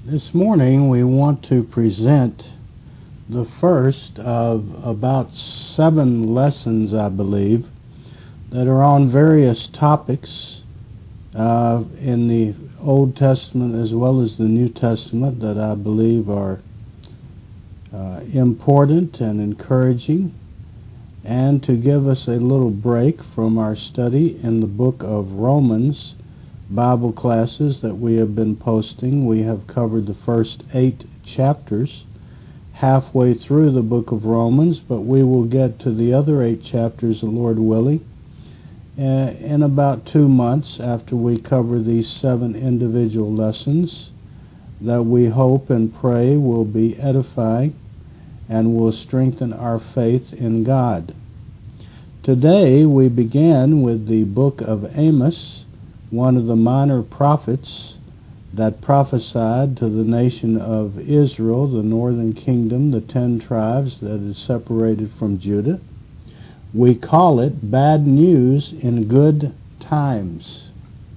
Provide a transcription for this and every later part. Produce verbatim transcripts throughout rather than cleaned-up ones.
This morning we want to present the first of about seven lessons, I believe, that are on various topics uh, in the Old Testament as well as the New Testament that I believe are uh, important and encouraging, and to give us a little break from our study in the book of Romans Bible classes that we have been posting. We have covered the first eight chapters halfway through the book of Romans, but we will get to the other eight chapters, the Lord willing, uh, in about two months after we cover these seven individual lessons that we hope and pray will be edifying and will strengthen our faith in God. Today we begin with the book of Amos, one of the minor prophets that prophesied to the nation of Israel, the northern kingdom, the ten tribes that is separated from Judah. We call it bad news in good times.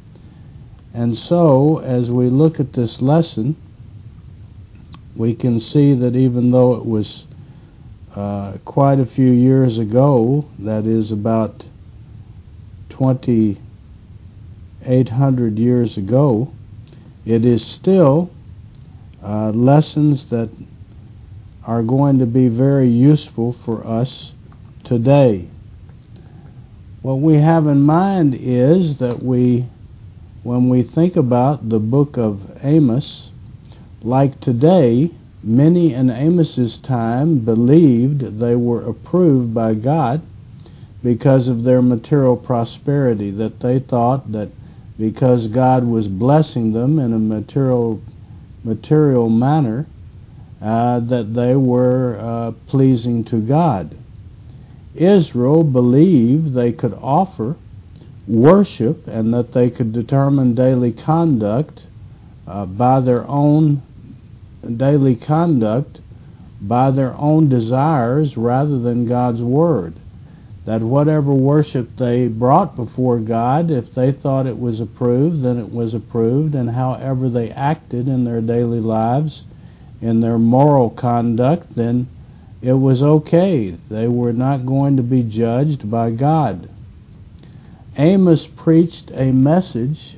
And so, as we look at this lesson, we can see that even though it was uh, quite a few years ago, that is about twenty eight hundred years ago, it is still uh, lessons that are going to be very useful for us today. What we have in mind is that we, when we think about the book of Amos, like today, many in Amos's time believed they were approved by God because of their material prosperity, that they thought that because God was blessing them in a material material manner, uh, that they were uh, pleasing to God. Israel believed they could offer worship and that they could determine daily conduct uh, by their own daily conduct by their own desires rather than God's word. That whatever worship they brought before God, if they thought it was approved, then it was approved, and however they acted in their daily lives, in their moral conduct, then it was okay. They were not going to be judged by God. Amos preached a message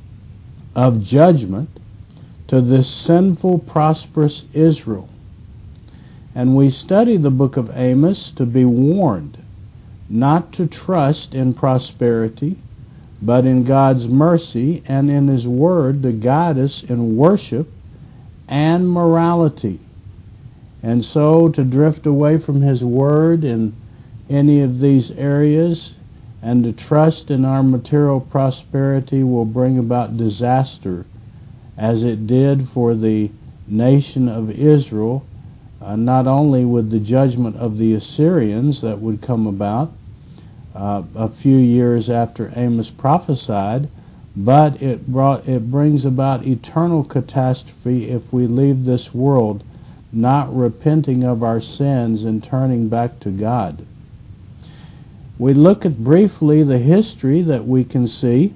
of judgment to this sinful, prosperous Israel. And we study the book of Amos to be warned not to trust in prosperity, but in God's mercy and in His Word to guide us in worship and morality. And so to drift away from His Word in any of these areas and to trust in our material prosperity will bring about disaster, as it did for the nation of Israel, Uh, not only with the judgment of the Assyrians that would come about uh, a few years after Amos prophesied, but it brought it brings about eternal catastrophe if we leave this world not repenting of our sins and turning back to God. We look at briefly the history that we can see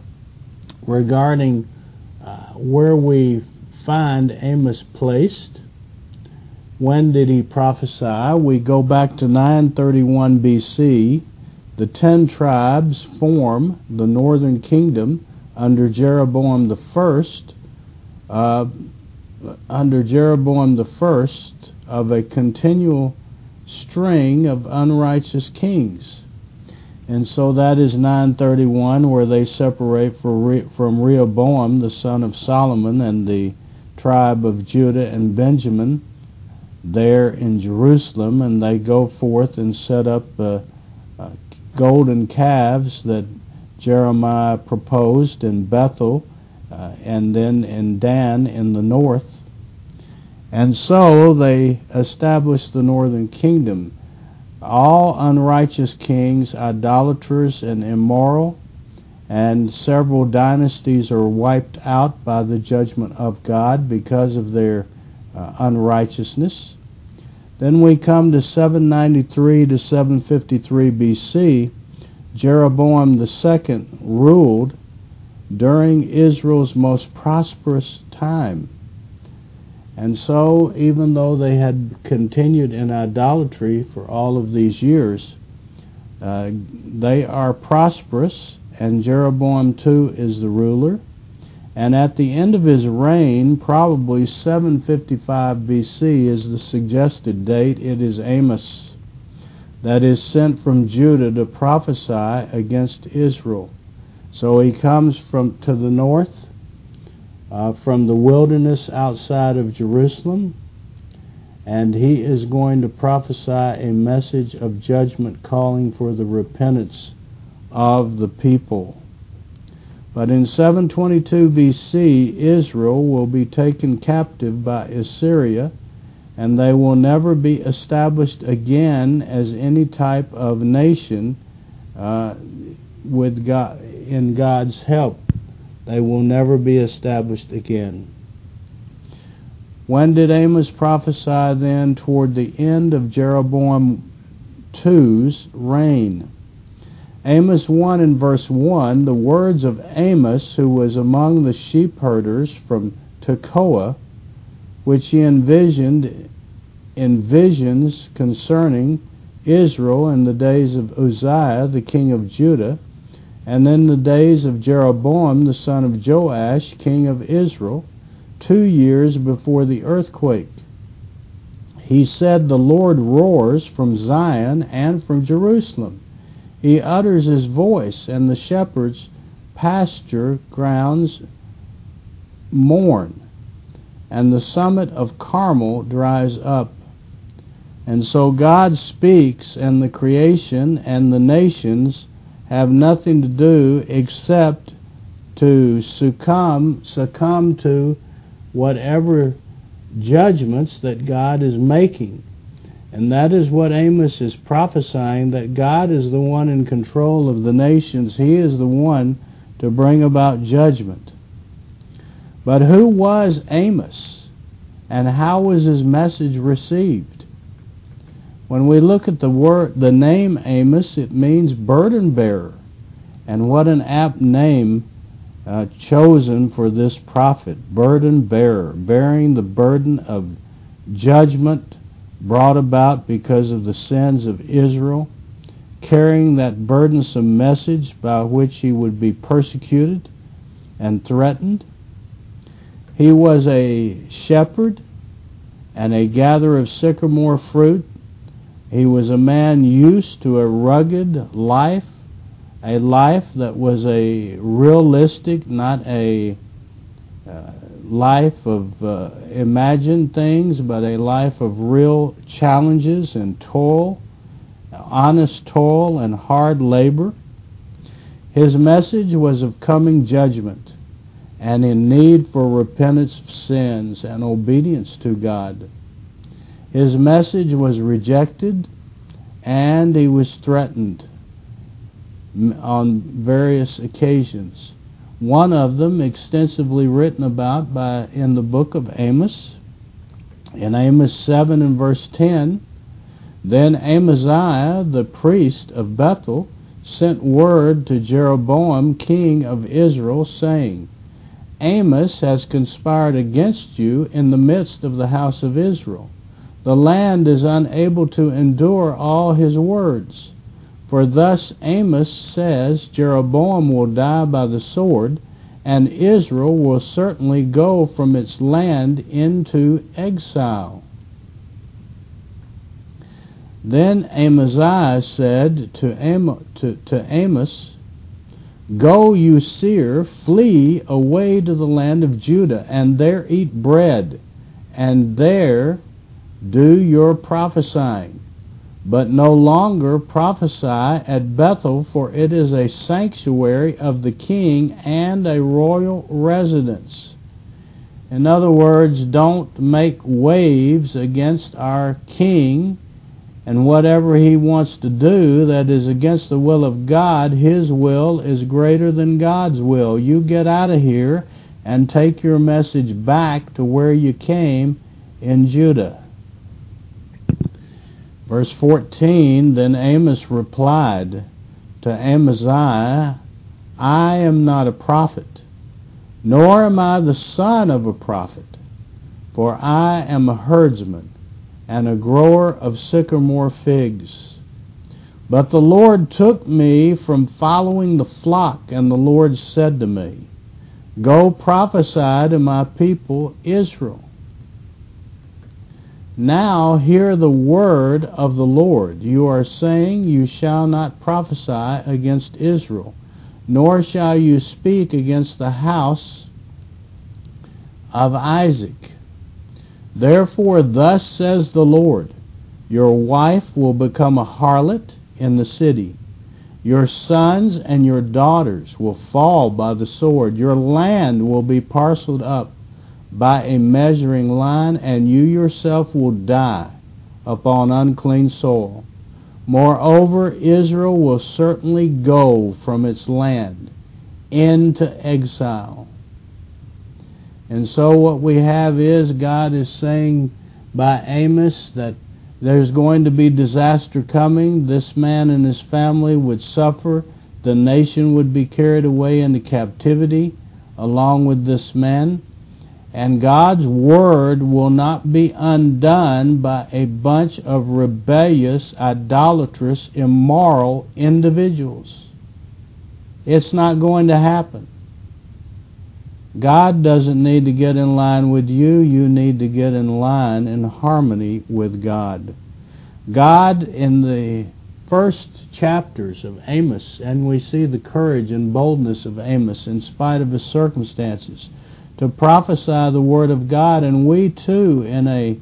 regarding uh, where we find Amos placed. When did he prophesy? We go back to nine thirty-one B C. The ten tribes form the northern kingdom under Jeroboam the first, uh, under Jeroboam the first of a continual string of unrighteous kings. And so that is nine thirty-one, where they separate from Rehoboam, the son of Solomon, and the tribe of Judah and Benjamin there in Jerusalem, and they go forth and set up uh, uh, golden calves that Jeremiah proposed in Bethel uh, and then in Dan in the north. And so they established the northern kingdom. All unrighteous kings, idolaters and immoral, and several dynasties are wiped out by the judgment of God because of their uh, unrighteousness. Then we come to seven ninety-three to seven fifty-three B C. Jeroboam the second ruled during Israel's most prosperous time. And so, even though they had continued in idolatry for all of these years, uh, they are prosperous, and Jeroboam too is the ruler. And at the end of his reign, probably seven fifty-five B C is the suggested date. It is Amos that is sent from Judah to prophesy against Israel. So he comes from to the north, uh, from the wilderness outside of Jerusalem, and he is going to prophesy a message of judgment calling for the repentance of the people. But in seven twenty-two B C, Israel will be taken captive by Assyria, and they will never be established again as any type of nation uh, with God, in God's help. They will never be established again. When did Amos prophesy then? Toward the end of Jeroboam the second's reign. Amos one and verse one, the words of Amos, who was among the sheep herders from Tekoa, which he envisioned in visions concerning Israel in the days of Uzziah, the king of Judah, and then the days of Jeroboam, the son of Joash, king of Israel, two years before the earthquake. He said, the Lord roars from Zion and from Jerusalem. He utters his voice, and the shepherds' pasture grounds mourn, and the summit of Carmel dries up. And so God speaks, and the creation and the nations have nothing to do except to succumb, succumb to whatever judgments that God is making. And that is what Amos is prophesying, that God is the one in control of the nations. He is the one to bring about judgment. But who was Amos, and how was his message received? When we look at the word, the name Amos, it means burden bearer. And what an apt name uh, chosen for this prophet, burden bearer, bearing the burden of judgment brought about because of the sins of Israel, carrying that burdensome message by which he would be persecuted and threatened. He was a shepherd and a gatherer of sycamore fruit. He was a man used to a rugged life, a life that was a realistic, not a uh, life of uh, imagined things, but a life of real challenges and toil, honest toil and hard labor. His message was of coming judgment and in need for repentance of sins and obedience to God. His message was rejected, and he was threatened on various occasions. One of them extensively written about by in the book of Amos. In Amos seven and verse ten, then Amaziah, the priest of Bethel, sent word to Jeroboam, king of Israel, saying, Amos has conspired against you in the midst of the house of Israel. The land is unable to endure all his words. For thus Amos says, Jeroboam will die by the sword, and Israel will certainly go from its land into exile. Then Amaziah said to, Am- to, to Amos, Go, you seer, flee away to the land of Judah, and there eat bread, and there do your prophesying. But no longer prophesy at Bethel, for it is a sanctuary of the king and a royal residence. In other words, don't make waves against our king, and whatever he wants to do that is against the will of God, his will is greater than God's will. You get out of here and take your message back to where you came in Judah. Verse fourteen, then Amos replied to Amaziah, I am not a prophet, nor am I the son of a prophet, For I am a herdsman and a grower of sycamore figs. But the Lord took me from following the flock, and the Lord said to me, Go prophesy to my people Israel. Now hear the word of the Lord. You are saying, You shall not prophesy against Israel, nor shall you speak against the house of Isaac. Therefore thus says the Lord, Your wife will become a harlot in the city. Your sons and your daughters will fall by the sword. Your land will be parceled up by a measuring line, and you yourself will die upon unclean soil. Moreover, Israel will certainly go from its land into exile. And so what we have is God is saying by Amos that there's going to be disaster coming. This man and his family would suffer. The nation would be carried away into captivity along with this man. And God's word will not be undone by a bunch of rebellious, idolatrous, immoral individuals. It's not going to happen. God doesn't need to get in line with you. You need to get in line in harmony with God. God, in the first chapters of Amos, and we see the courage and boldness of Amos in spite of his circumstances, to prophesy the word of God. And we too, in a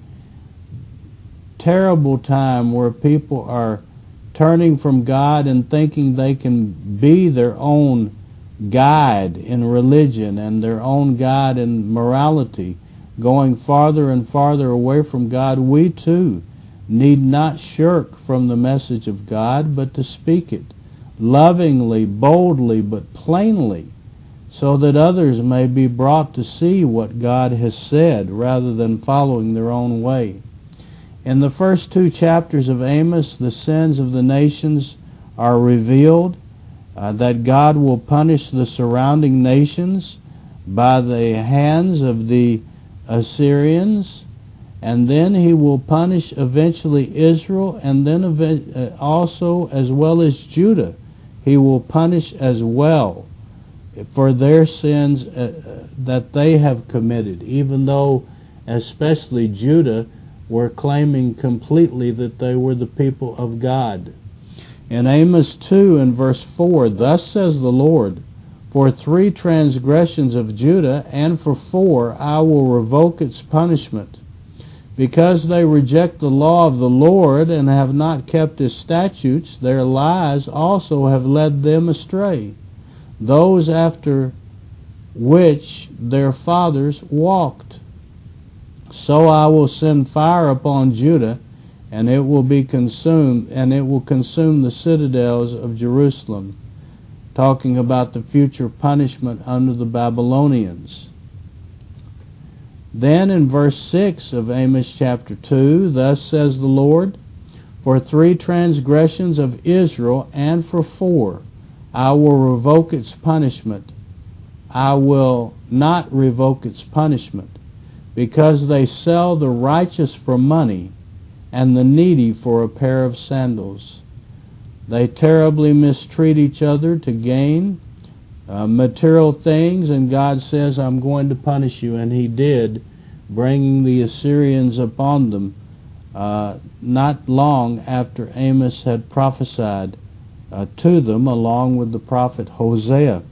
terrible time where people are turning from God and thinking they can be their own guide in religion and their own guide in morality, going farther and farther away from God, we too need not shirk from the message of God, but to speak it lovingly, boldly, but plainly, so that others may be brought to see what God has said rather than following their own way. In the first two chapters of Amos, the sins of the nations are revealed, uh, that God will punish the surrounding nations by the hands of the Assyrians, and then he will punish eventually Israel, and then ev- also as well as Judah. He will punish as well for their sins uh, that they have committed, even though especially Judah were claiming completely that they were the people of God. In Amos two and verse four, Thus says the Lord, For three transgressions of Judah, and for four I will revoke its punishment. Because they reject the law of the Lord and have not kept his statutes, their lies also have led them astray, those after which their fathers walked. So I will send fire upon Judah, and it will be consumed, and it will consume the citadels of Jerusalem, talking about the future punishment under the Babylonians. Then in verse six of Amos chapter two, Thus says the Lord, For three transgressions of Israel, and for four, I will revoke its punishment. I will not revoke its punishment, because they sell the righteous for money, and the needy for a pair of sandals. They terribly mistreat each other to gain uh, material things, and God says, I'm going to punish you. And he did, bringing the Assyrians upon them uh, not long after Amos had prophesied uh, to them, along with the prophet Hosea.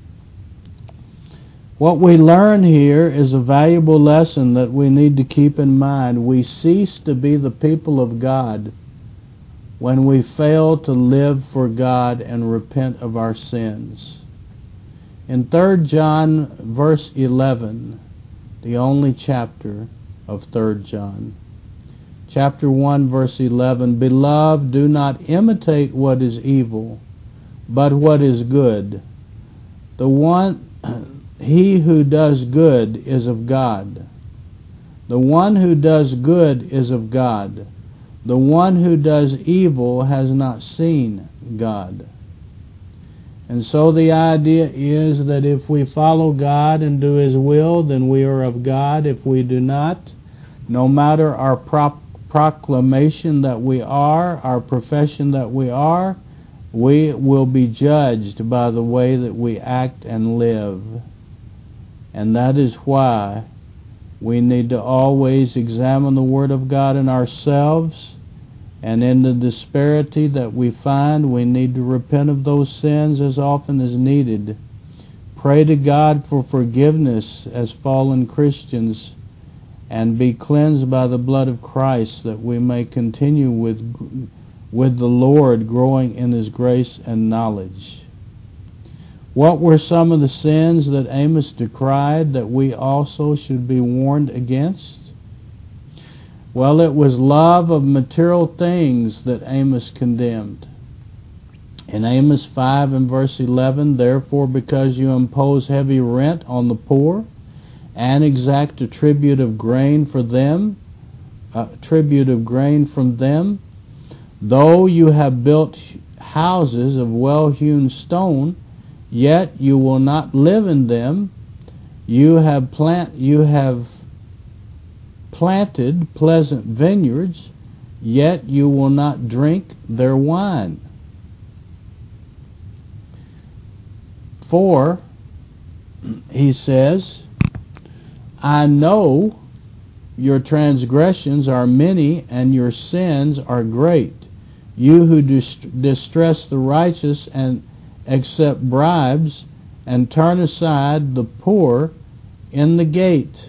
What we learn here is a valuable lesson that we need to keep in mind. We cease to be the people of God when we fail to live for God and repent of our sins. In Third John verse eleven, the only chapter of Third John, chapter one verse eleven, Beloved, do not imitate what is evil, but what is good. The one... He who does good is of God. The one who does good is of God. The one who does evil has not seen God. And so the idea is that if we follow God and do His will, then we are of God. If we do not, no matter our pro- proclamation that we are, our profession that we are, we will be judged by the way that we act and live. And that is why we need to always examine the Word of God in ourselves, and in the disparity that we find, we need to repent of those sins as often as needed. Pray to God for forgiveness as fallen Christians, and be cleansed by the blood of Christ, that we may continue with with the Lord, growing in His grace and knowledge. What were some of the sins that Amos decried that we also should be warned against? Well, it was love of material things that Amos condemned. In Amos five and verse eleven, therefore, because you impose heavy rent on the poor, and exact a tribute of grain for them, a tribute of grain from them, though you have built houses of well-hewn stone, yet you will not live in them. You have plant, you have planted pleasant vineyards, yet you will not drink their wine. For, he says, I know your transgressions are many and your sins are great. You who distress the righteous and accept bribes and turn aside the poor in the gate.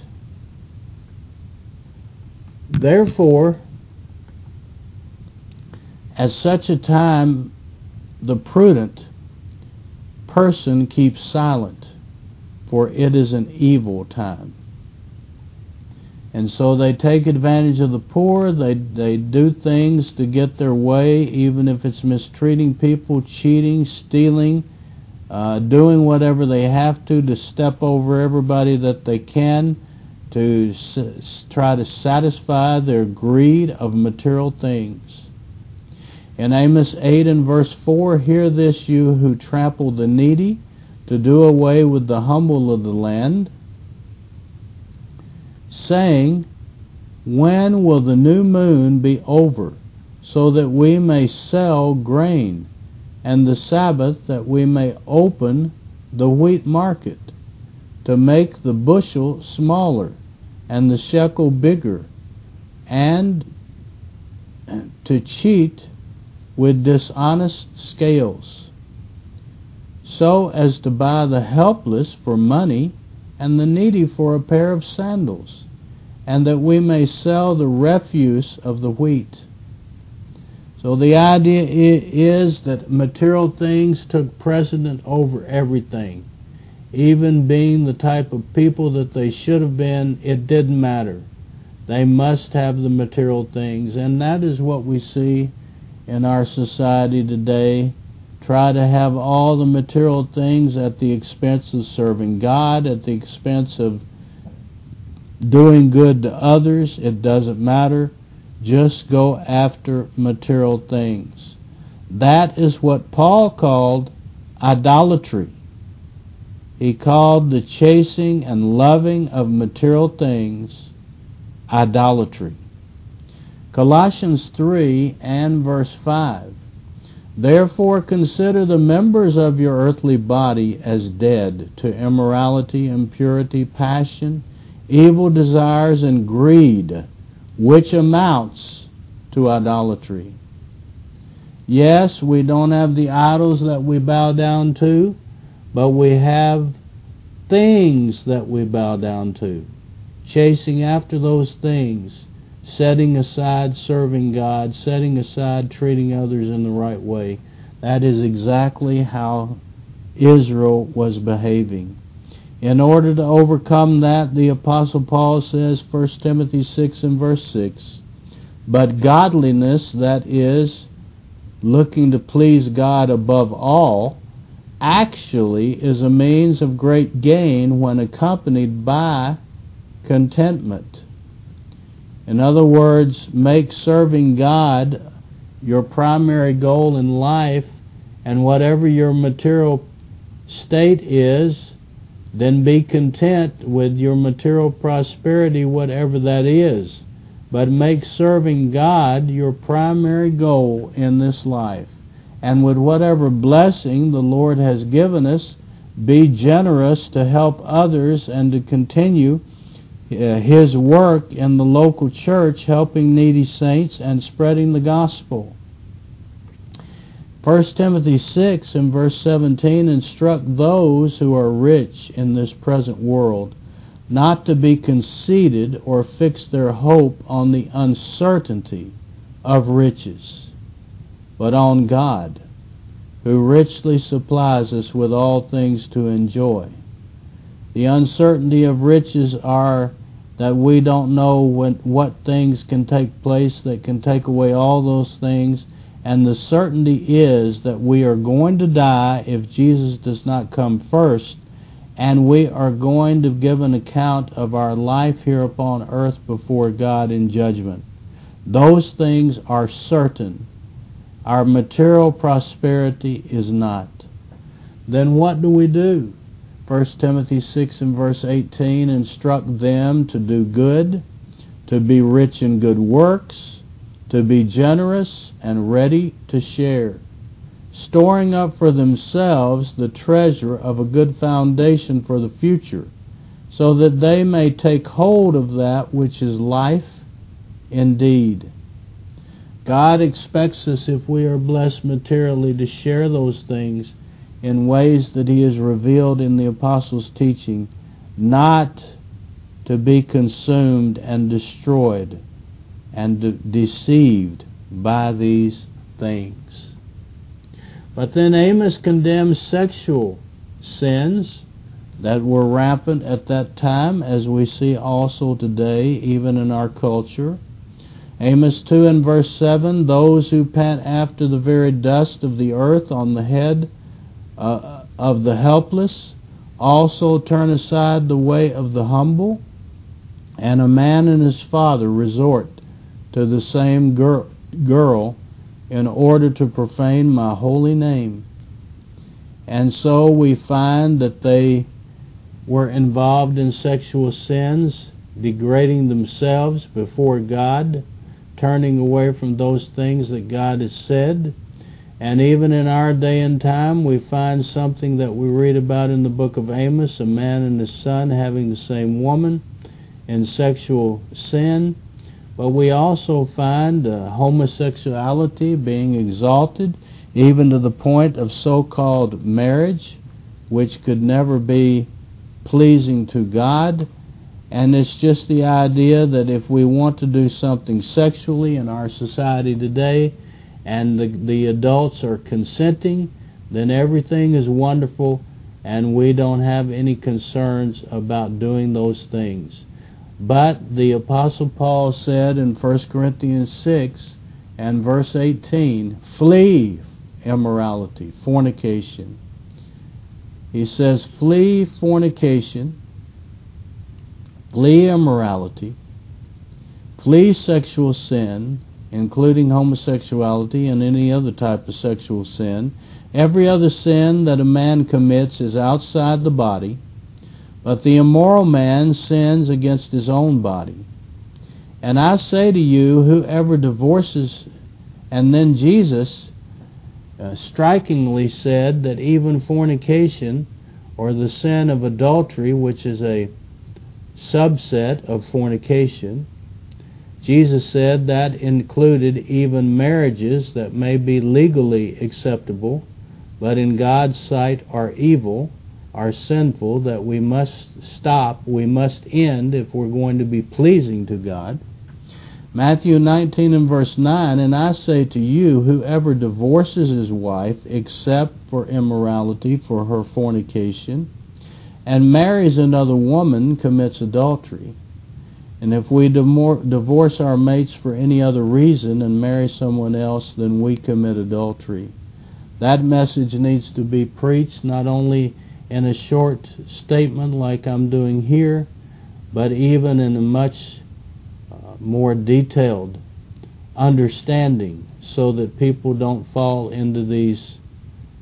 Therefore, at such a time, the prudent person keeps silent, for it is an evil time. And so they take advantage of the poor. They they do things to get their way, even if it's mistreating people, cheating, stealing, uh, doing whatever they have to to step over everybody that they can to s- try to satisfy their greed of material things. In Amos eight and verse four, hear this, you who trample the needy, to do away with the humble of the land, saying, when will the new moon be over, so that we may sell grain, and the Sabbath, that we may open the wheat market, to make the bushel smaller, and the shekel bigger, and to cheat with dishonest scales, so as to buy the helpless for money, and the needy for a pair of sandals, and that we may sell the refuse of the wheat. So the idea is that material things took precedent over everything. Even being the type of people that they should have been, it didn't matter. They must have the material things, and that is what we see in our society today. Try to have all the material things at the expense of serving God, at the expense of doing good to others. It doesn't matter. Just go after material things. That is what Paul called idolatry. He called the chasing and loving of material things idolatry. Colossians three and verse five. Therefore consider the members of your earthly body as dead to immorality, impurity, passion, evil desires, and greed, which amounts to idolatry. Yes, we don't have the idols that we bow down to, but we have things that we bow down to. Chasing after those things, setting aside serving God, setting aside treating others in the right way. That is exactly how Israel was behaving. In order to overcome that, the Apostle Paul says, First Timothy six and verse six, but godliness, that is, looking to please God above all, actually is a means of great gain when accompanied by contentment. In other words, make serving God your primary goal in life, and whatever your material state is, then be content with your material prosperity, whatever that is. But make serving God your primary goal in this life. And with whatever blessing the Lord has given us, be generous to help others and to continue uh, His work in the local church, helping needy saints and spreading the gospel. First Timothy six and verse seventeen, instruct those who are rich in this present world not to be conceited or fix their hope on the uncertainty of riches, but on God, who richly supplies us with all things to enjoy. The uncertainty of riches are that we don't know when, what things can take place that can take away all those things, and the certainty is that we are going to die if Jesus does not come first, and we are going to give an account of our life here upon earth before God in judgment. Those things are certain. Our material prosperity is not. Then what do we do? First Timothy six and verse eighteen, instruct them to do good, to be rich in good works, to be generous and ready to share, storing up for themselves the treasure of a good foundation for the future, so that they may take hold of that which is life indeed. God expects us, if we are blessed materially, to share those things in ways that He has revealed in the Apostles' teaching, not to be consumed and destroyed and de- deceived by these things. But then Amos condemns sexual sins that were rampant at that time, as we see also today, even in our culture. Amos two and verse seven, those who pant after the very dust of the earth on the head uh, of the helpless also turn aside the way of the humble, and a man and his father resort to the same gir- girl in order to profane my holy name. And so we find that they were involved in sexual sins, degrading themselves before God, turning away from those things that God has said. And even in our day and time, we find something that we read about in the book of Amos, a man and his son having the same woman in sexual sin. But we also find uh, homosexuality being exalted, even to the point of so-called marriage, which could never be pleasing to God. And it's just the idea that if we want to do something sexually in our society today, and the, the adults are consenting, then everything is wonderful, and we don't have any concerns about doing those things. But the Apostle Paul said in First Corinthians six and verse eighteen, flee immorality, fornication. He says, flee fornication, flee immorality, flee sexual sin, including homosexuality and any other type of sexual sin. Every other sin that a man commits is outside the body, but the immoral man sins against his own body. And I say to you, whoever divorces, and then Jesus uh, strikingly said that even fornication, or the sin of adultery, which is a subset of fornication, Jesus said that included even marriages that may be legally acceptable, but in God's sight are evil, are sinful, that we must stop, we must end if we're going to be pleasing to God. Matthew nineteen and verse nine, and I say to you, whoever divorces his wife except for immorality, for her fornication, and marries another woman commits adultery. And if we divorce our mates for any other reason and marry someone else, then we commit adultery. That message needs to be preached not only in a short statement like I'm doing here, but even in a much uh, more detailed understanding, so that people don't fall into these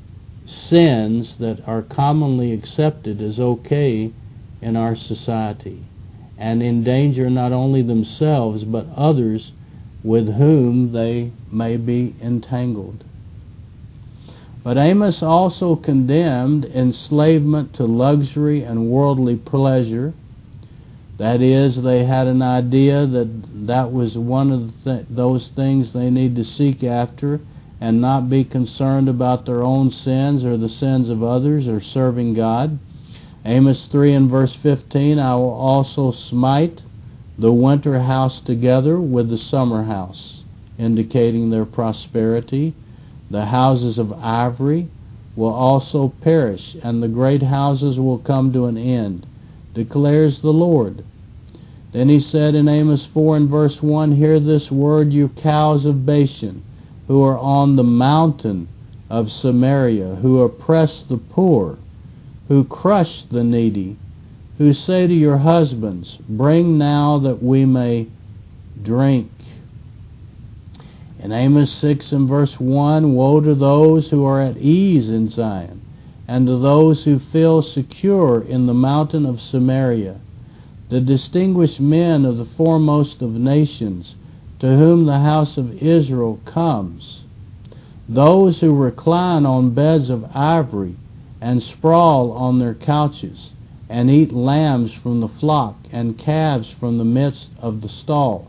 sins that are commonly accepted as okay in our society, and endanger not only themselves but others with whom they may be entangled. But Amos also condemned enslavement to luxury and worldly pleasure. That is, they had an idea that that was one of the th- those things they need to seek after, and not be concerned about their own sins or the sins of others or serving God. Amos three and verse fifteen, I will also smite the winter house together with the summer house, indicating their prosperity. The houses of ivory will also perish, and the great houses will come to an end, declares the Lord. Then he said in Amos four and verse one, hear this word, you cows of Bashan, who are on the mountain of Samaria, who oppress the poor, who crush the needy, who say to your husbands, bring now that we may drink. In Amos six and verse one, woe to those who are at ease in Zion, and to those who feel secure in the mountain of Samaria, the distinguished men of the foremost of nations, to whom the house of Israel comes, those who recline on beds of ivory, and sprawl on their couches, and eat lambs from the flock, and calves from the midst of the stall,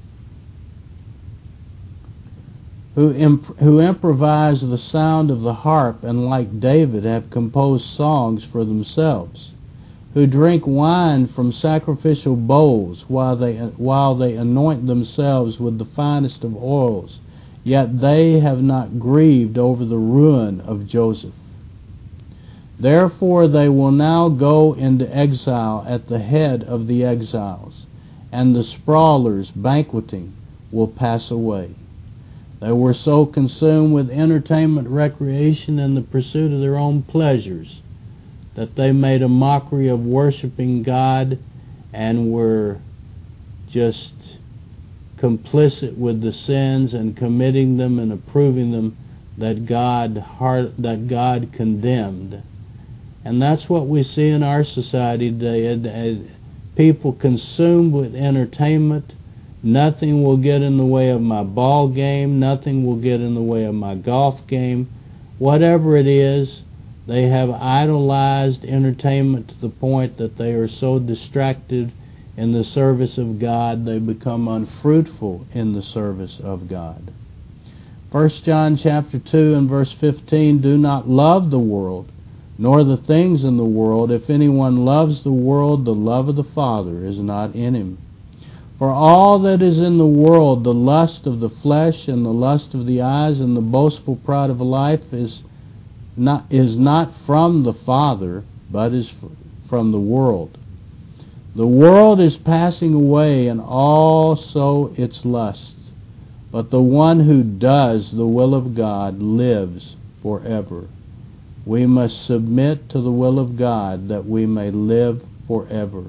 who, imp- who improvise the sound of the harp, and like David have composed songs for themselves, who drink wine from sacrificial bowls, while they, while they anoint themselves with the finest of oils, yet they have not grieved over the ruin of Joseph. Therefore they will now go into exile at the head of the exiles, and the sprawlers banqueting will pass away. They were so consumed with entertainment, recreation, and the pursuit of their own pleasures that they made a mockery of worshiping God and were just complicit with the sins and committing them and approving them that God heart, that God condemned. And that's what we see in our society today. People consumed with entertainment. Nothing will get in the way of my ball game. Nothing will get in the way of my golf game. Whatever it is, they have idolized entertainment to the point that they are so distracted in the service of God, they become unfruitful in the service of God. First John chapter two and verse fifteen, do not love the world, nor the things in the world. If anyone loves the world, the love of the Father is not in him. For all that is in the world, the lust of the flesh and the lust of the eyes and the boastful pride of life is not, is not from the Father, but is from the world. The world is passing away, and also its lust, but the one who does the will of God lives forever. We must submit to the will of God that we may live forever.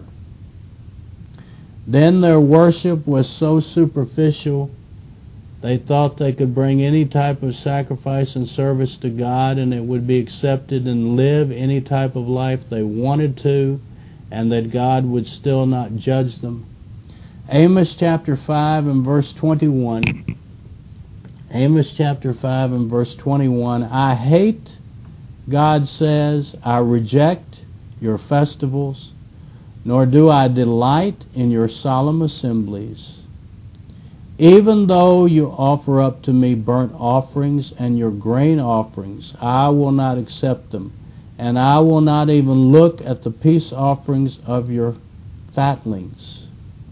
Then their worship was so superficial, they thought they could bring any type of sacrifice and service to God and it would be accepted, and live any type of life they wanted to, and that God would still not judge them. Amos chapter five and verse twenty-one. Amos chapter five and verse twenty-one. I hate, God says, I reject your festivals, nor do I delight in your solemn assemblies. Even though you offer up to me burnt offerings and your grain offerings, I will not accept them, and I will not even look at the peace offerings of your fatlings.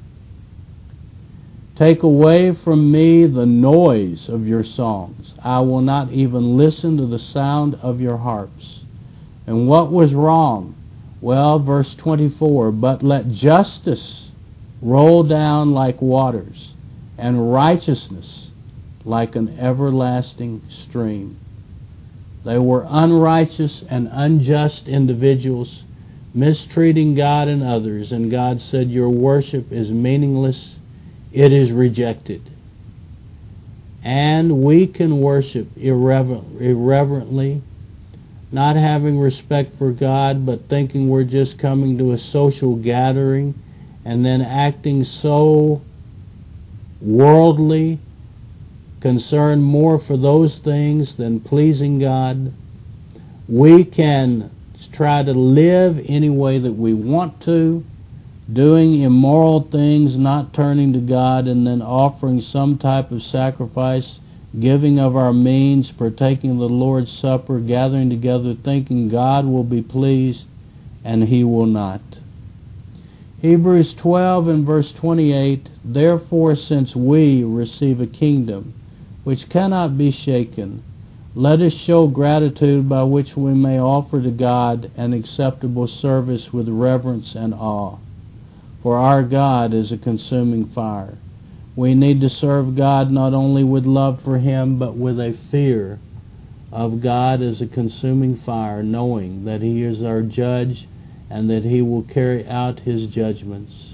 Take away from me the noise of your songs. I will not even listen to the sound of your harps. And what was wrong? Well, verse twenty-four, but let justice roll down like waters, and righteousness like an everlasting stream. They were unrighteous and unjust individuals, mistreating God and others, and God said, your worship is meaningless, it is rejected. And we can worship irreverent, irreverently, not having respect for God, but thinking we're just coming to a social gathering, and then acting so worldly, concerned more for those things than pleasing God. We can try to live any way that we want to, doing immoral things, not turning to God, and then offering some type of sacrifice, giving of our means, partaking of the Lord's Supper, gathering together, thinking God will be pleased, and He will not. Hebrews twelve and verse twenty-eight, Therefore, since we receive a kingdom which cannot be shaken, let us show gratitude by which we may offer to God an acceptable service with reverence and awe. For our God is a consuming fire. We need to serve God not only with love for Him, but with a fear of God as a consuming fire, knowing that He is our judge and that He will carry out His judgments.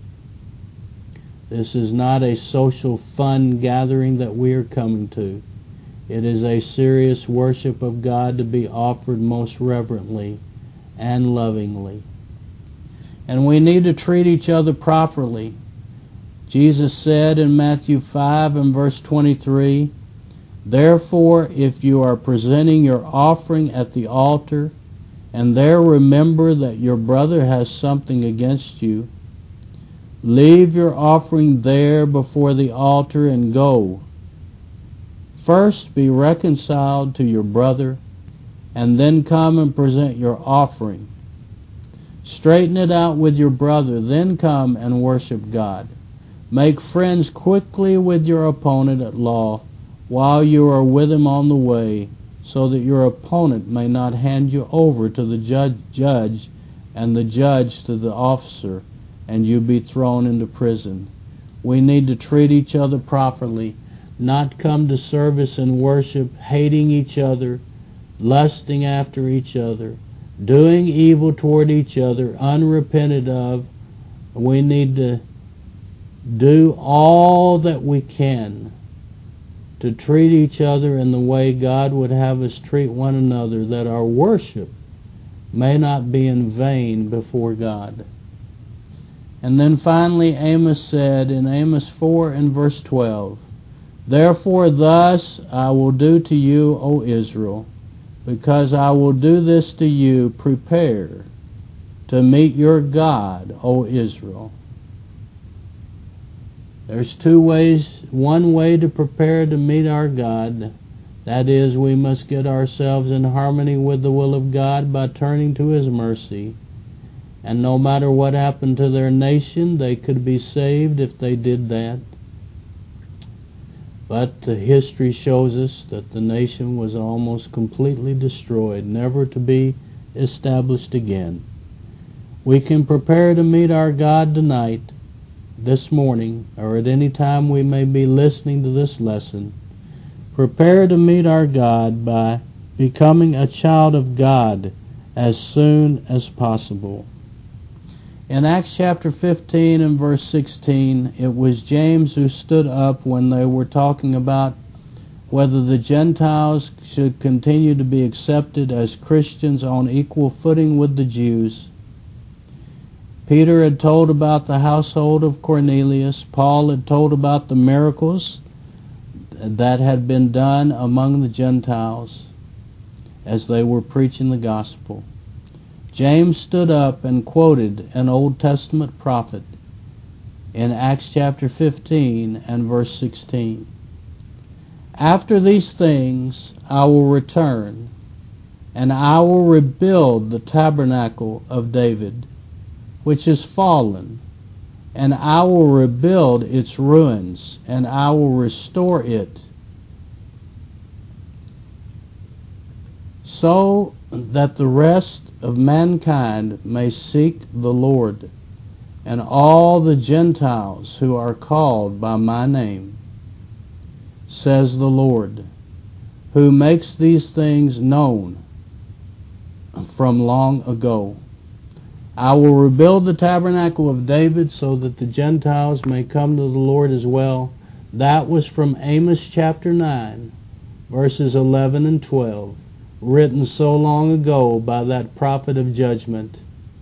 This is not a social fun gathering that we are coming to. It is a serious worship of God to be offered most reverently and lovingly. And we need to treat each other properly. Jesus said in Matthew five and verse twenty-three, Therefore, if you are presenting your offering at the altar, and there remember that your brother has something against you, leave your offering there before the altar and go. First be reconciled to your brother, and then come and present your offering. Straighten it out with your brother, then come and worship God. Make friends quickly with your opponent at law while you are with him on the way, so that your opponent may not hand you over to the judge, judge and the judge to the officer, and you be thrown into prison. We need to treat each other properly, not come to service and worship hating each other, lusting after each other, doing evil toward each other, unrepented of. We need to do all that we can to treat each other in the way God would have us treat one another, that our worship may not be in vain before God. And then finally Amos said in Amos four and verse twelve, Therefore thus I will do to you, O Israel, because I will do this to you, prepare to meet your God, O Israel. There's two ways. One way to prepare to meet our God, that is, we must get ourselves in harmony with the will of God by turning to His mercy. And no matter what happened to their nation, they could be saved if they did that. But the history shows us that the nation was almost completely destroyed, never to be established again. We can prepare to meet our God tonight, this morning, or at any time we may be listening to this lesson. Prepare to meet our God by becoming a child of God as soon as possible. In Acts chapter fifteen and verse sixteen, it was James who stood up when they were talking about whether the Gentiles should continue to be accepted as Christians on equal footing with the Jews. Peter had told about the household of Cornelius. Paul had told about the miracles that had been done among the Gentiles as they were preaching the gospel. James stood up and quoted an Old Testament prophet in Acts chapter fifteen and verse sixteen. After these things I will return, and I will rebuild the tabernacle of David, which is fallen, and I will rebuild its ruins, and I will restore it, so that the rest of mankind may seek the Lord, and all the Gentiles who are called by my name, says the Lord, who makes these things known from long ago. I will rebuild the tabernacle of David so that the Gentiles may come to the Lord as well. That was from Amos chapter nine, verses eleven and twelve. written so long ago by that prophet of judgment.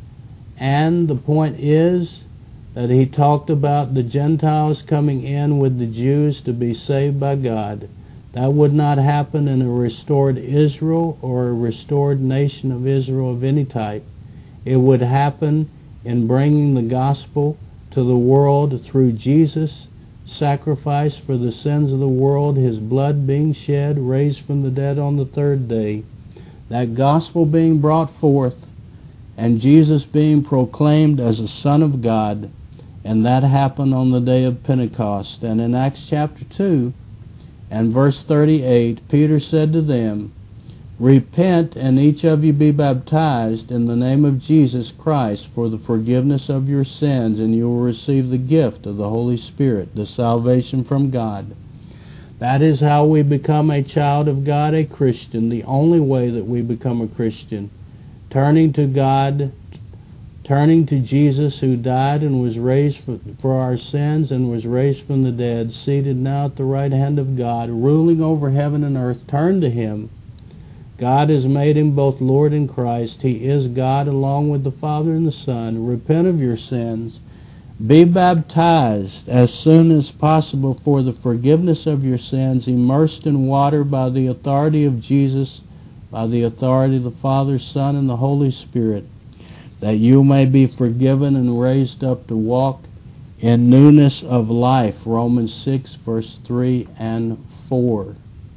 And the point is that he talked about the Gentiles coming in with the Jews to be saved by God. That would not happen in a restored Israel or a restored nation of Israel of any type. It would happen in bringing the gospel to the world through Jesus' sacrifice for the sins of the world, his blood being shed, raised from the dead on the third day, that gospel being brought forth, and Jesus being proclaimed as a Son of God. And that happened on the day of Pentecost. And in Acts chapter two and verse thirty-eight, Peter said to them, Repent, and each of you be baptized in the name of Jesus Christ for the forgiveness of your sins, and you will receive the gift of the Holy Spirit, the salvation from God. That is how we become a child of God, a Christian, the only way that we become a Christian. Turning to God, turning to Jesus, who died and was raised for, for our sins and was raised from the dead, seated now at the right hand of God, ruling over heaven and earth. Turn to him. God has made him both Lord and Christ. He is God along with the Father and the Son. Repent of your sins. Be baptized as soon as possible for the forgiveness of your sins, immersed in water by the authority of Jesus, by the authority of the Father, Son, and the Holy Spirit, that you may be forgiven and raised up to walk in newness of life. Romans six, verse three and four.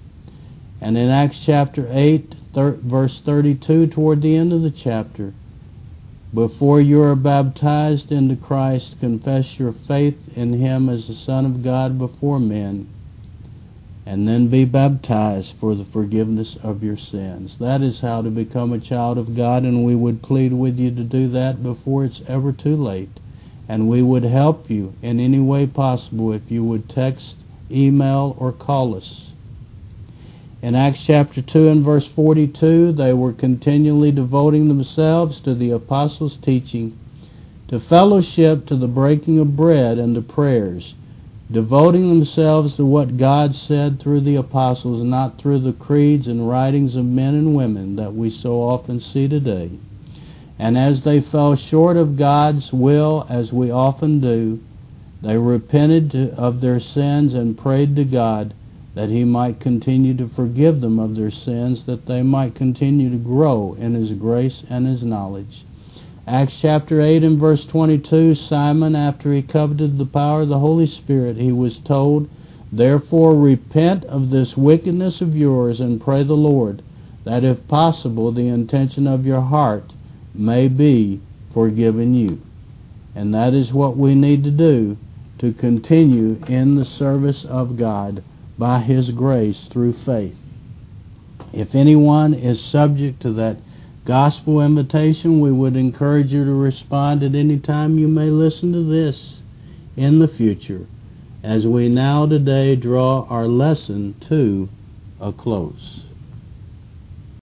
And in Acts chapter eight, thir- verse thirty-two, toward the end of the chapter, before you are baptized into Christ, confess your faith in him as the Son of God before men, and then be baptized for the forgiveness of your sins. That is how to become a child of God, and we would plead with you to do that before it's ever too late. And we would help you in any way possible if you would text, email, or call us. In Acts chapter two and verse forty-two, they were continually devoting themselves to the apostles' teaching, to fellowship, to the breaking of bread, and to prayers, devoting themselves to what God said through the apostles, not through the creeds and writings of men and women that we so often see today. And as they fell short of God's will, as we often do, they repented of their sins and prayed to God that he might continue to forgive them of their sins, that they might continue to grow in his grace and his knowledge. Acts chapter eight and verse twenty-two, Simon, after he coveted the power of the Holy Spirit, he was told, Therefore repent of this wickedness of yours, and pray the Lord, that if possible the intention of your heart may be forgiven you. And that is what we need to do to continue in the service of God by his grace through faith. If anyone is subject to that gospel invitation, we would encourage you to respond at any time you may listen to this in the future, as we now today draw our lesson to a close.